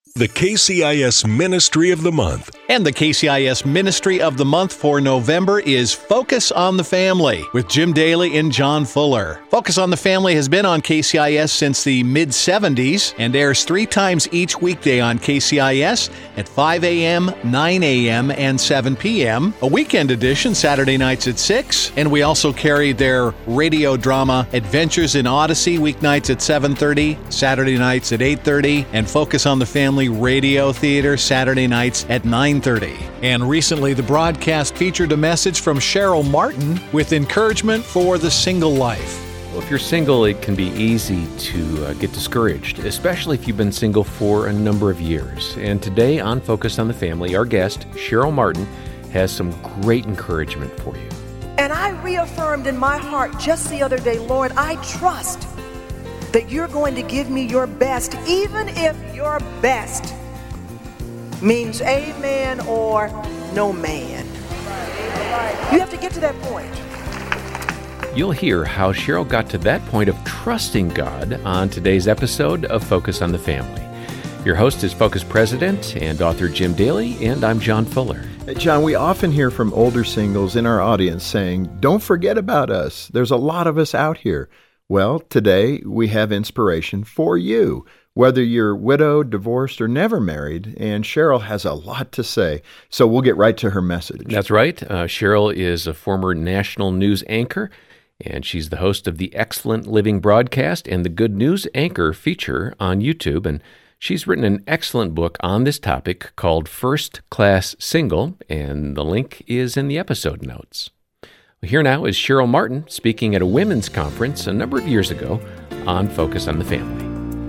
The KCIS Ministry of the Month. And the KCIS Ministry of the Month for November is Focus on the Family with Jim Daly and John Fuller. Focus on the Family has been on KCIS since the mid-'70s and airs 3 times each weekday on KCIS at 5 a.m., 9 a.m., and 7 p.m. A weekend edition Saturday nights at 6. And we also carry their radio drama Adventures in Odyssey weeknights at 7:30, Saturday nights at 8:30, and Focus on the Family Radio Theater Saturday nights at 9:30. And recently, the broadcast featured a message from Cheryl Martin with encouragement for the single life. Well, if you're single, it can be easy to get discouraged, especially if you've been single for a number of years. And today on Focus on the Family, our guest, Cheryl Martin, has some great encouragement for you. And I reaffirmed in my heart just the other day, Lord, I trust that you're going to give me your best, even if your best means amen or no man. You have to get to that point. You'll hear how Cheryl got to that point of trusting God on today's episode of Focus on the Family. Your host is Focus President and author Jim Daly, and I'm John Fuller. John, we often hear from older singles in our audience saying, don't forget about us. There's a lot of us out here. Well, today we have inspiration for you, whether you're widowed, divorced, or never married, and Cheryl has a lot to say, so we'll get right to her message. That's right. Cheryl is a former national news anchor, and she's the host of the Excellent Living broadcast and the Good News Anchor feature on YouTube, and she's written an excellent book on this topic called First Class Single, and the link is in the episode notes. Here now is Cheryl Martin speaking at a women's conference a number of years ago on Focus on the Family.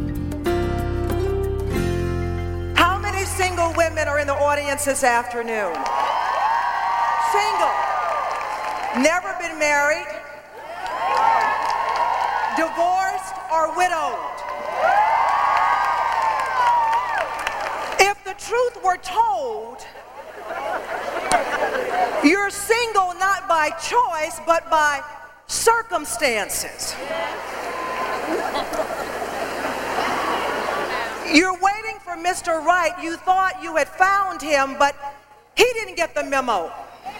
How many single women are in the audience this afternoon? Single. Never been married, divorced, or widowed. If the truth were told, you're single not by choice, but by circumstances. You're waiting for Mr. Right. You thought you had found him, but he didn't get the memo.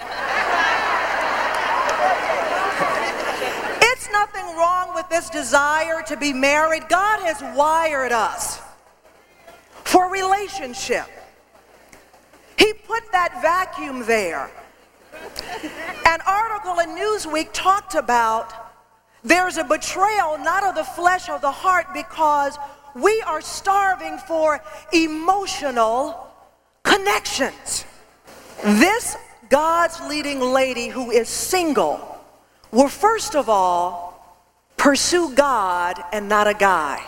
It's nothing wrong with this desire to be married. God has wired us for relationship. He put that vacuum there. An article in Newsweek talked about there's a betrayal not of the flesh or the heart because we are starving for emotional connections. This God's leading lady who is single will first of all pursue God and not a guy.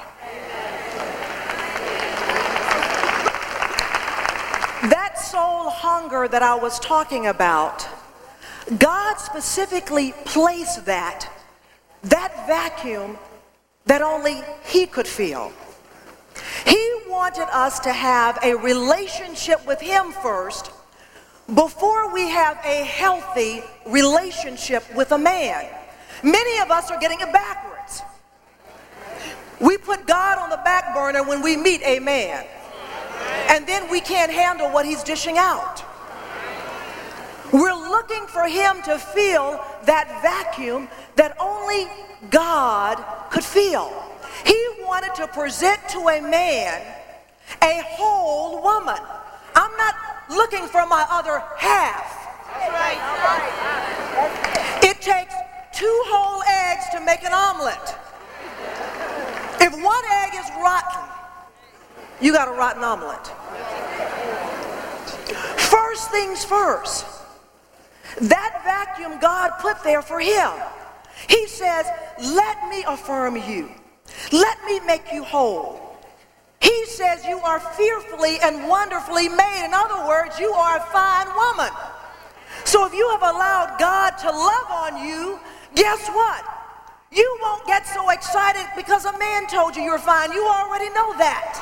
That soul hunger that I was talking about, God specifically placed that vacuum that only He could fill. He wanted us to have a relationship with Him first before we have a healthy relationship with a man. Many of us are getting it backwards. We put God on the back burner when we meet a man, and then we can't handle what he's dishing out. We're looking for him to fill that vacuum that only God could fill. He wanted to present to a man a whole woman. I'm not looking for my other half. That's right. It takes 2 whole eggs to make an omelet. If one egg is rotten, you got a rotten omelet. First things first. That vacuum God put there for him. He says, let me affirm you. Let me make you whole. He says you are fearfully and wonderfully made. In other words, you are a fine woman. So if you have allowed God to love on you, guess what? You won't get so excited because a man told you you're fine. You already know that.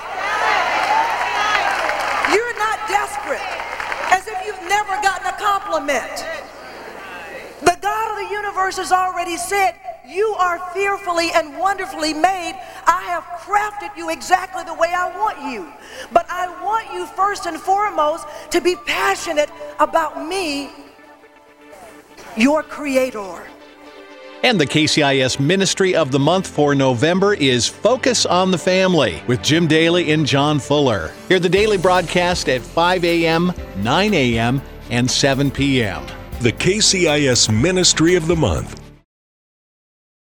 You're not desperate, as if you've never gotten a compliment. The God of the universe has already said, you are fearfully and wonderfully made. I have crafted you exactly the way I want you. But I you first and foremost to be passionate about me, your Creator. And the KCIS Ministry of the Month for November is Focus on the Family with Jim Daly and John Fuller. Hear the daily broadcast at 5 a.m., 9 a.m., and 7 p.m. The KCIS Ministry of the Month